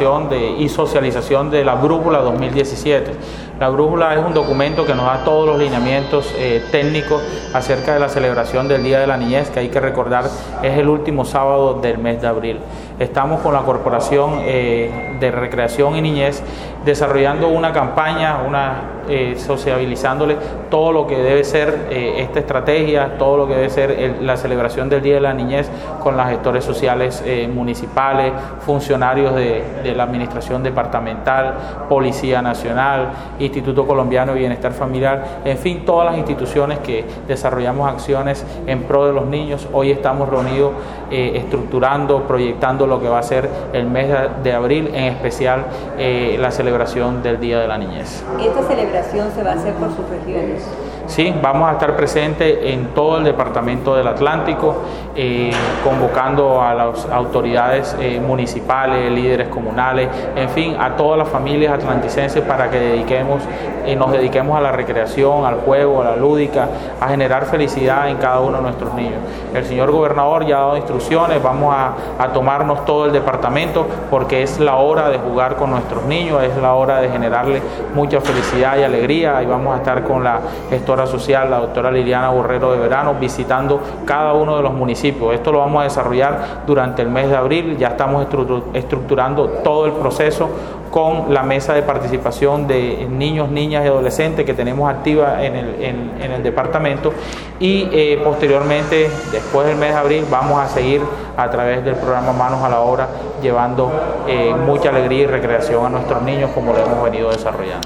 elaboración y socialización de la Brújula 2017. La Brújula es un documento que nos da todos los lineamientos técnicos acerca de la celebración del Día de la Niñez, que hay que recordar es el último sábado del mes de abril. Estamos con la Corporación de Recreación y Niñez desarrollando una campaña, sociabilizándole todo lo que debe ser esta estrategia, todo lo que debe ser la celebración del Día de la Niñez con los gestores sociales municipales, funcionarios de la Administración Departamental, Policía Nacional, Instituto Colombiano de Bienestar Familiar, en fin, todas las instituciones que desarrollamos acciones en pro de los niños. Hoy estamos reunidos estructurando, proyectando lo que va a ser el mes de abril, en especial la celebración del Día de la Niñez. ¿Esta celebración se va a hacer por sus regiones? Sí, vamos a estar presentes en todo el departamento del Atlántico, convocando a las autoridades municipales, líderes comunales, en fin, a todas las familias atlanticenses para que nos dediquemos a la recreación, al juego, a la lúdica, a generar felicidad en cada uno de nuestros niños. El señor gobernador ya ha dado instrucciones, vamos a tomarnos todo el departamento porque es la hora de jugar con nuestros niños, es la hora de generarle mucha felicidad y alegría, y vamos a estar con la gestora social, la doctora Liliana Borrero de Verano, visitando cada uno de los municipios. Esto lo vamos a desarrollar durante el mes de abril. Ya estamos estructurando todo el proceso con la mesa de participación de niños, niñas y adolescentes que tenemos activa en el departamento, y posteriormente, después del mes de abril, vamos a seguir a través del programa Manos a la Obra llevando mucha alegría y recreación a nuestros niños, como lo hemos venido desarrollando.